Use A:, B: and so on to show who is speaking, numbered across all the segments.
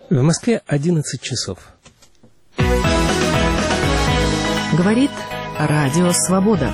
A: В Москве 11 часов.
B: Говорит Радио Свобода.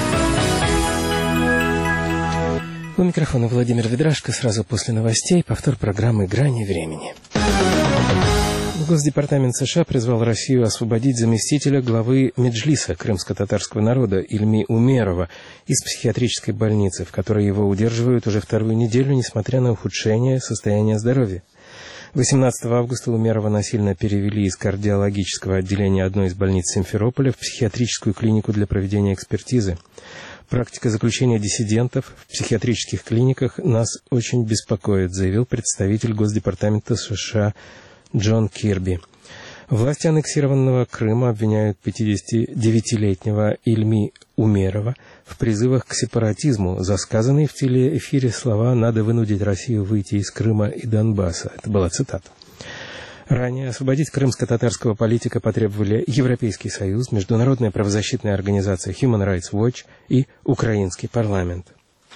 A: У микрофона Владимир Ведрашко. Сразу после новостей повтор программы «Грани времени». Госдепартамент США призвал Россию освободить заместителя главы Меджлиса крымско-татарского народа Ильми Умерова из психиатрической больницы, в которой его удерживают уже вторую неделю, несмотря на ухудшение состояния здоровья. 18 августа Умерова насильно перевели из кардиологического отделения одной из больниц Симферополя в психиатрическую клинику для проведения экспертизы. Практика заключения диссидентов в психиатрических клиниках нас очень беспокоит, заявил представитель Госдепартамента США Джон Кирби. Власти аннексированного Крыма обвиняют 59-летнего Ильми Умерова в призывах к сепаратизму за сказанные в телеэфире слова «надо вынудить Россию выйти из Крыма и Донбасса». Это была цитата. Ранее освободить крымско-татарского политика потребовали Европейский Союз, Международная правозащитная организация Human Rights Watch и Украинский парламент.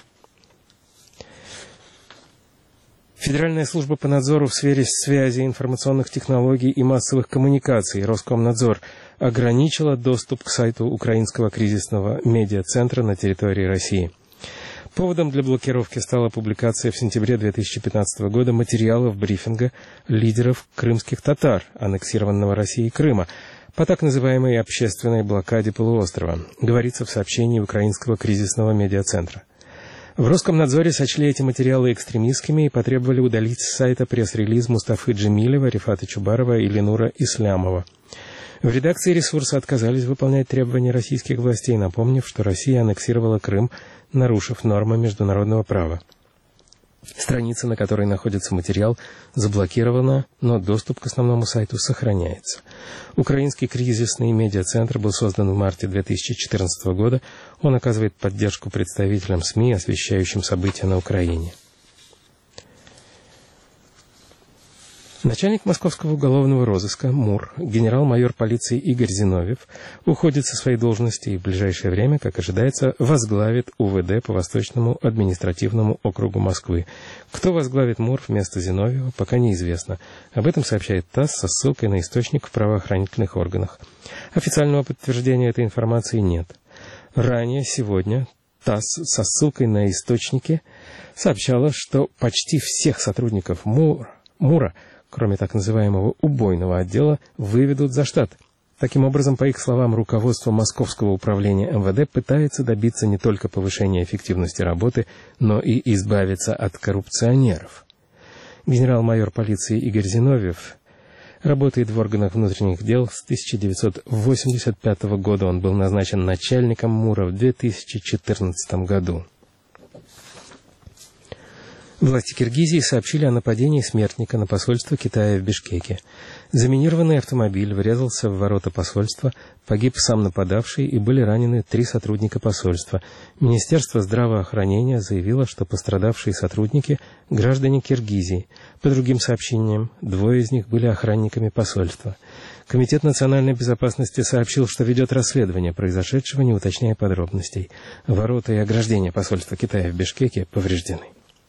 A: Федеральная служба по надзору в сфере связи, информационных технологий и массовых коммуникаций Роскомнадзор ограничила доступ к сайту Украинского кризисного медиацентра на территории России. Поводом для блокировки стала публикация в сентябре 2015 года материалов брифинга лидеров крымских татар, аннексированного Россией Крыма, по так называемой общественной блокаде полуострова, говорится в сообщении Украинского кризисного медиацентра. В Роскомнадзоре сочли эти материалы экстремистскими и потребовали удалить с сайта пресс-релиз Мустафы Джемилева, Рифата Чубарова и Ленура Ислямова. В редакции ресурса отказались выполнять требования российских властей, напомнив, что Россия аннексировала Крым, нарушив нормы международного права. Страница, на которой находится материал, заблокирована, но доступ к основному сайту сохраняется. Украинский кризисный медиацентр был создан в марте 2014 года. Он оказывает поддержку представителям СМИ, освещающим события на Украине. Начальник московского уголовного розыска МУР, генерал-майор полиции Игорь Зиновьев, уходит со своей должности и в ближайшее время, как ожидается, возглавит УВД по Восточному административному округу Москвы. Кто возглавит МУР вместо Зиновьева, пока неизвестно. Об этом сообщает ТАСС со ссылкой на источник в правоохранительных органах. Официального подтверждения этой информации нет. Ранее, сегодня, ТАСС со ссылкой на источники сообщала, что почти всех сотрудников МУРа, кроме так называемого убойного отдела, выведут за штат. Таким образом, по их словам, руководство Московского управления МВД пытается добиться не только повышения эффективности работы, но и избавиться от коррупционеров. Генерал-майор полиции Игорь Зиновьев работает в органах внутренних дел с 1985 года. Он был назначен начальником МУРа в 2014 году. Власти Киргизии сообщили о нападении смертника на посольство Китая в Бишкеке. Заминированный автомобиль врезался в ворота посольства, погиб сам нападавший и были ранены 3 сотрудника посольства. Министерство здравоохранения заявило, что пострадавшие сотрудники – граждане Киргизии. По другим сообщениям, 2 из них были охранниками посольства. Комитет национальной безопасности сообщил, что ведет расследование произошедшего, не уточняя подробностей. Ворота и ограждения посольства Китая в Бишкеке повреждены.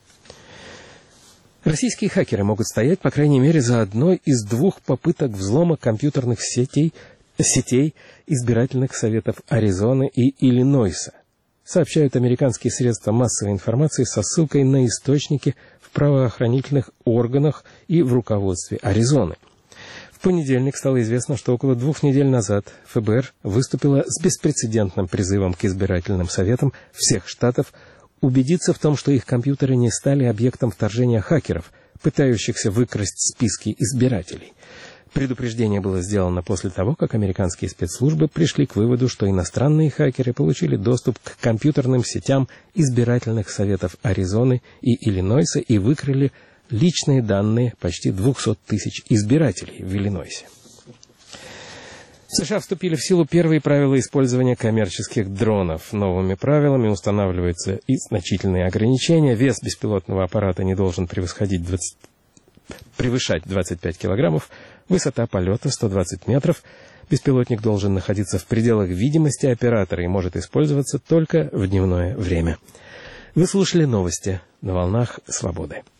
A: Российские хакеры могут стоять, по крайней мере, за одной из 2 попыток взлома компьютерных сетей избирательных советов Аризоны и Иллинойса, сообщают американские средства массовой информации со ссылкой на источники в правоохранительных органах и в руководстве Аризоны. В понедельник стало известно, что около 2 недель назад ФБР выступило с беспрецедентным призывом к избирательным советам всех штатов убедиться в том, что их компьютеры не стали объектом вторжения хакеров, пытающихся выкрасть списки избирателей. Предупреждение было сделано после того, как американские спецслужбы пришли к выводу, что иностранные хакеры получили доступ к компьютерным сетям избирательных советов Аризоны и Иллинойса и выкрали личные данные почти 200 тысяч избирателей в Иллинойсе. В США вступили в силу первые правила использования коммерческих дронов. Новыми правилами устанавливаются и значительные ограничения. Вес беспилотного аппарата не должен превышать 25 килограммов, высота полета 120 метров. Беспилотник должен находиться в пределах видимости оператора и может использоваться только в дневное время. Вы слушали новости на волнах Свободы.